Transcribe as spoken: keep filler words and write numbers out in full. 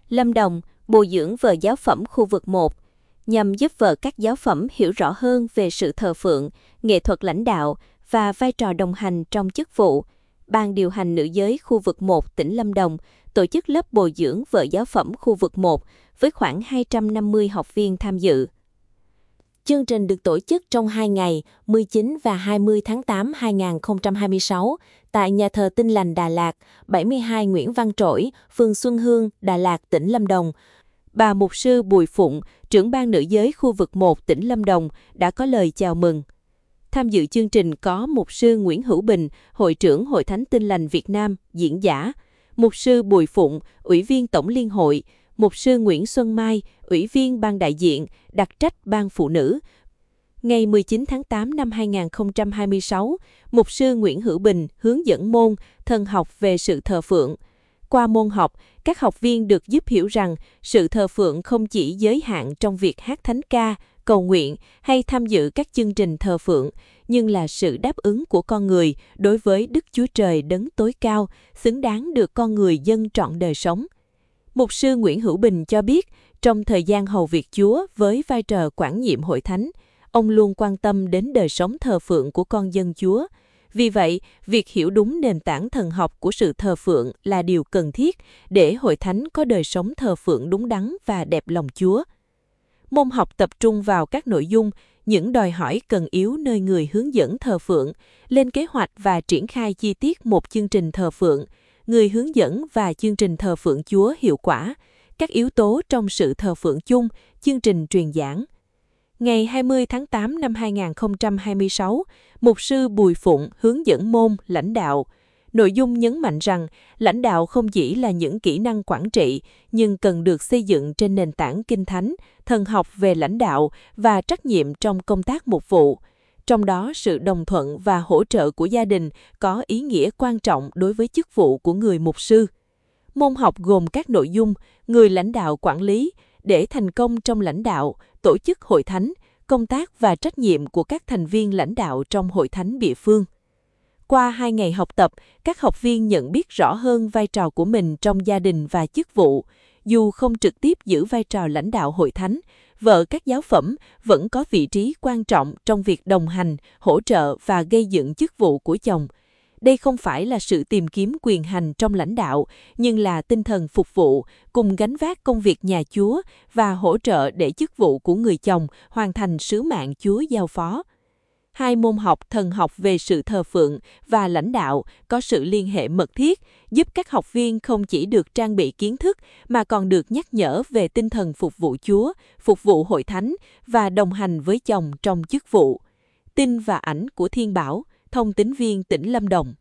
Lâm Đồng, bồi dưỡng vợ giáo phẩm khu vực một, nhằm giúp vợ các giáo phẩm hiểu rõ hơn về sự thờ phượng, nghệ thuật lãnh đạo và vai trò đồng hành trong chức vụ. Ban điều hành nữ giới khu vực một tỉnh Lâm Đồng tổ chức lớp bồi dưỡng vợ giáo phẩm khu vực một với khoảng hai trăm năm mươi học viên tham dự. Chương trình được tổ chức trong hai ngày mười chín và hai mươi tháng tám năm hai nghìn không trăm hai mươi sáu tại nhà thờ Tin Lành Đà Lạt, bảy mươi hai Nguyễn Văn Trỗi, phường Xuân Hương, Đà Lạt, tỉnh Lâm Đồng. Bà mục sư Bùi Phụng, trưởng ban nữ giới khu vực một tỉnh Lâm Đồng đã có lời chào mừng. Tham dự chương trình có mục sư Nguyễn Hữu Bình, hội trưởng Hội Thánh Tin Lành Việt Nam, diễn giả, mục sư Bùi Phụng, ủy viên Tổng Liên hội, mục sư Nguyễn Xuân Mai, ủy viên ban đại diện, đặc trách ban phụ nữ. Ngày mười chín tháng tám năm hai nghìn không trăm hai mươi sáu, mục sư Nguyễn Hữu Bình hướng dẫn môn thần học về sự thờ phượng. Qua môn học, các học viên được giúp hiểu rằng sự thờ phượng không chỉ giới hạn trong việc hát thánh ca, cầu nguyện hay tham dự các chương trình thờ phượng, nhưng là sự đáp ứng của con người đối với Đức Chúa Trời đấng tối cao, xứng đáng được con người dâng trọn đời sống. Mục sư Nguyễn Hữu Bình cho biết, trong thời gian hầu việc Chúa với vai trò quản nhiệm hội thánh, ông luôn quan tâm đến đời sống thờ phượng của con dân Chúa. Vì vậy, việc hiểu đúng nền tảng thần học của sự thờ phượng là điều cần thiết để hội thánh có đời sống thờ phượng đúng đắn và đẹp lòng Chúa. Môn học tập trung vào các nội dung, những đòi hỏi cần yếu nơi người hướng dẫn thờ phượng, lên kế hoạch và triển khai chi tiết một chương trình thờ phượng, người hướng dẫn và chương trình thờ phượng Chúa hiệu quả, các yếu tố trong sự thờ phượng chung, chương trình truyền giảng. Ngày hai mươi tháng tám năm hai nghìn không trăm hai mươi sáu, mục sư Bùi Phụng hướng dẫn môn lãnh đạo. Nội dung nhấn mạnh rằng lãnh đạo không chỉ là những kỹ năng quản trị, nhưng cần được xây dựng trên nền tảng kinh thánh, thần học về lãnh đạo và trách nhiệm trong công tác mục vụ. Trong đó, sự đồng thuận và hỗ trợ của gia đình có ý nghĩa quan trọng đối với chức vụ của người mục sư. Môn học gồm các nội dung người lãnh đạo quản lý, để thành công trong lãnh đạo, tổ chức hội thánh, công tác và trách nhiệm của các thành viên lãnh đạo trong hội thánh địa phương. Qua hai ngày học tập, các học viên nhận biết rõ hơn vai trò của mình trong gia đình và chức vụ. Dù không trực tiếp giữ vai trò lãnh đạo hội thánh, vợ các giáo phẩm vẫn có vị trí quan trọng trong việc đồng hành, hỗ trợ và gây dựng chức vụ của chồng. Đây không phải là sự tìm kiếm quyền hành trong lãnh đạo, nhưng là tinh thần phục vụ, cùng gánh vác công việc nhà Chúa và hỗ trợ để chức vụ của người chồng hoàn thành sứ mạng Chúa giao phó. Hai môn học thần học về sự thờ phượng và lãnh đạo có sự liên hệ mật thiết, giúp các học viên không chỉ được trang bị kiến thức mà còn được nhắc nhở về tinh thần phục vụ Chúa, phục vụ hội thánh và đồng hành với chồng trong chức vụ. Tin và ảnh của Thiên Bảo, thông tín viên tỉnh Lâm Đồng.